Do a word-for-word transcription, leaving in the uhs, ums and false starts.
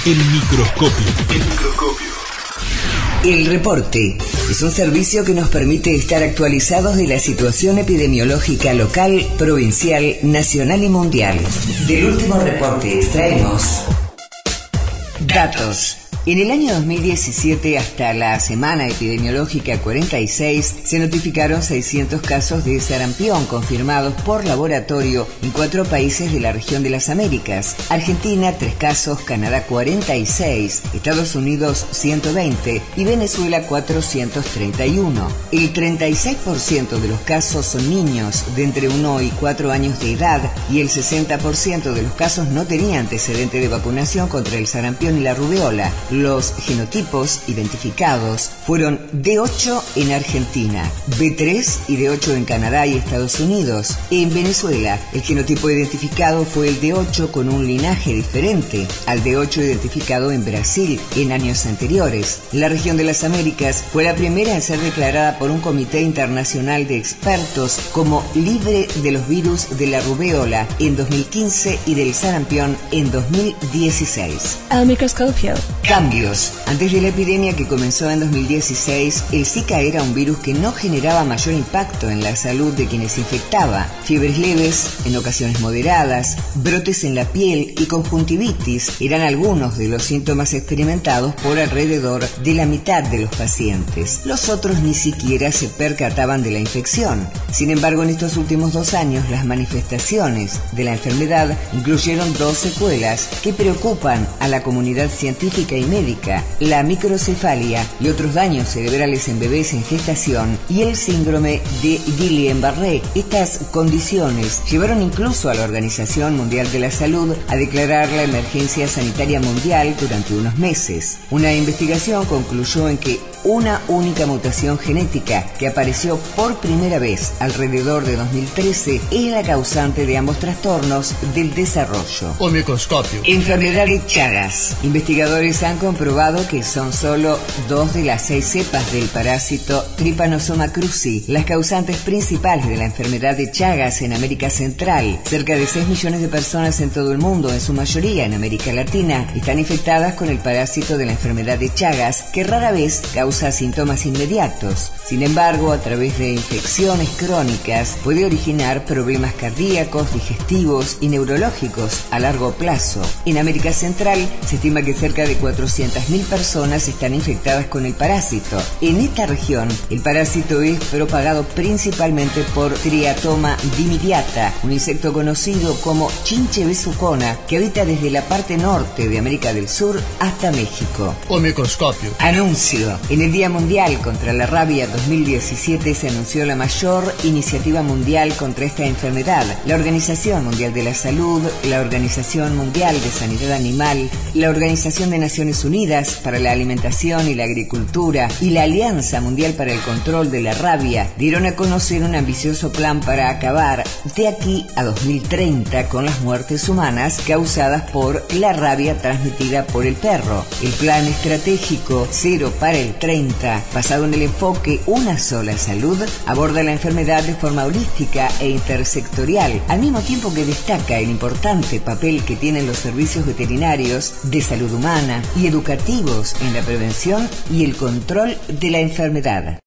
El microscopio. El microscopio. El reporte es un servicio que nos permite estar actualizados de la situación epidemiológica local, provincial, nacional y mundial. Del último reporte extraemos datos. En el año dos mil diecisiete, hasta la semana epidemiológica cuarenta y seis, se notificaron seiscientos casos de sarampión confirmados por laboratorio en cuatro países de la región de las Américas. Argentina, tres casos, Canadá, cuarenta y seis, Estados Unidos, ciento veinte y Venezuela, cuatrocientos treinta y uno. El treinta y seis por ciento de los casos son niños de entre uno y cuatro años de edad y el sesenta por ciento de los casos no tenía antecedente de vacunación contra el sarampión y la rubeola. Los genotipos identificados fueron D ocho en Argentina, B tres y D ocho en Canadá y Estados Unidos. En Venezuela, el genotipo identificado fue el D ocho con un linaje diferente al D ocho identificado en Brasil en años anteriores. La región de las Américas fue la primera en ser declarada por un comité internacional de expertos como libre de los virus de la rubeola en dos mil quince y del sarampión en dos mil dieciséis. El microscopio. Cambios. Antes de la epidemia que comenzó en dos mil dieciséis, el Zika era un virus que no generaba mayor impacto en la salud de quienes infectaba. Fiebres leves, en ocasiones moderadas, brotes en la piel y conjuntivitis eran algunos de los síntomas experimentados por alrededor de la mitad de los pacientes. Los otros ni siquiera se percataban de la infección. Sin embargo, en estos últimos dos años, las manifestaciones de la enfermedad incluyeron dos secuelas que preocupan a la comunidad científica y médica: la microcefalia y otros daños cerebrales en bebés en gestación y el síndrome de Guillain-Barré. Estas condiciones llevaron incluso a la Organización Mundial de la Salud a declarar la emergencia sanitaria mundial durante unos meses. Una investigación concluyó en que una única mutación genética que apareció por primera vez alrededor de dos mil trece es la causante de ambos trastornos del desarrollo. El microscopio. Enfermedad de Chagas. Investigadores han comprobado que son solo dos de las seis cepas del parásito Trypanosoma cruzi las causantes principales de la enfermedad de Chagas en América Central. Cerca de seis millones de personas en todo el mundo, en su mayoría en América Latina, están infectadas con el parásito de la enfermedad de Chagas, que rara vez causa síntomas inmediatos. Sin embargo, a través de infecciones crónicas puede originar problemas cardíacos, digestivos y neurológicos a largo plazo. En América Central se estima que cerca de cuatrocientas mil personas están infectadas con el parásito. En esta región, el parásito es propagado principalmente por Triatoma dimidiata, un insecto conocido como chinche besucona que habita desde la parte norte de América del Sur hasta México. El microscopio. Anuncio. En el Día Mundial contra la Rabia dos mil diecisiete se anunció la mayor iniciativa mundial contra esta enfermedad. La Organización Mundial de la Salud, la Organización Mundial de Sanidad Animal, la Organización de Naciones Unidas para la Alimentación y la Agricultura y la Alianza Mundial para el Control de la Rabia dieron a conocer un ambicioso plan para acabar de aquí a dos mil treinta con las muertes humanas causadas por la rabia transmitida por el perro. El plan estratégico Cero para el treinta, basado en el enfoque Una sola salud, aborda la enfermedad de forma holística e intersectorial, al mismo tiempo que destaca el importante papel que tienen los servicios veterinarios, de salud humana y educativos en la prevención y el control de la enfermedad.